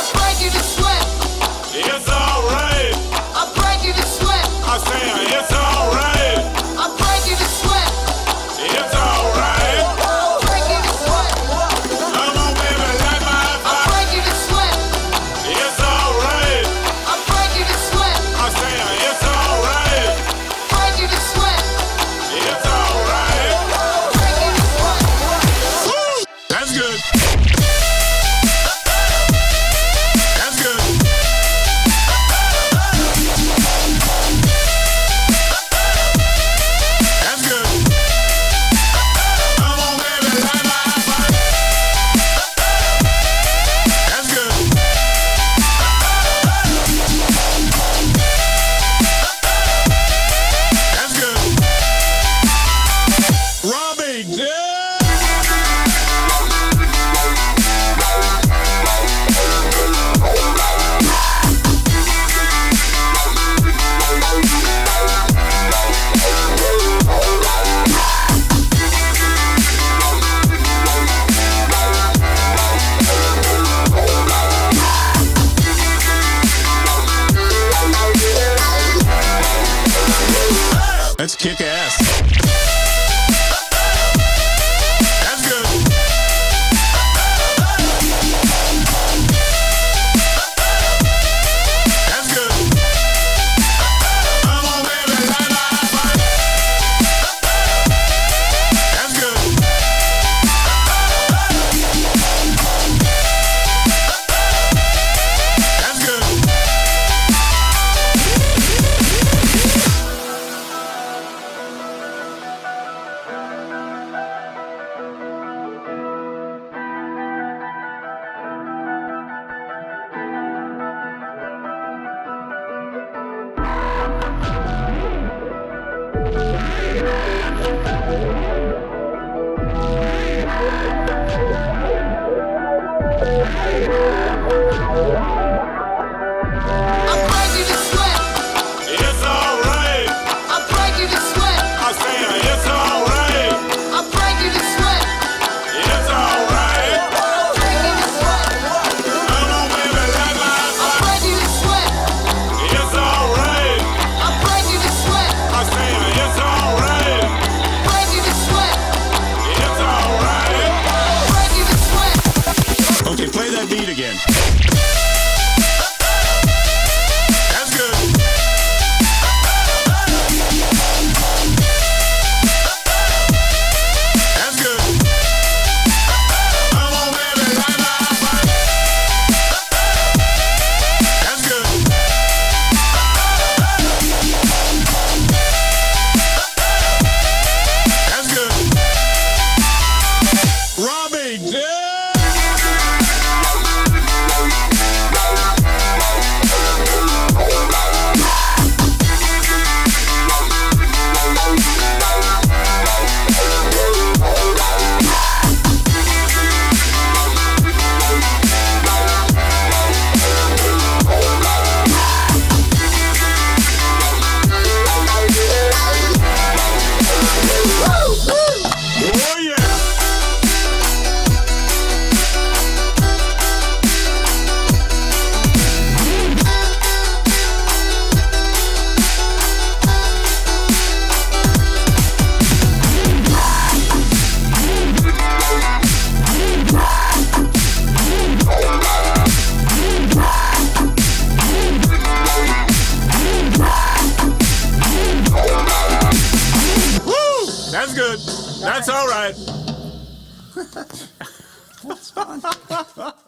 break you to sweat. It's alright. I break you to sweat. I say it's alright. I break you to sweat. It's alright. Break you to sweat. Come on, baby, light my I fire. break you to sweat. It's alright. I break you to sweat. I say it's alright. Break you to sweat. It's alright. Break you to sweat. Woo! That's good. That's good. That's good. Come on, baby, light my fire. That's good. That's good. Robbie, let's kick ass. That's good. That's good. Come on, baby, light my fire. That's good. That's good. I break you to sweat. It's alright. I break you to sweat. I say it's alright. I break you to sweat. It's alright. Break you to sweat. Come on, baby, light my I fire. break you to sweat. It's alright. I break you to sweat. I say it's alright. Break you to sweat. It's alright. Break you to sweat. Okay, play that beat again. That's good. That's good. Come on, baby, light my fire. That's good. That's good. Robbie, oh yeah. Woo! That's good. That's all right.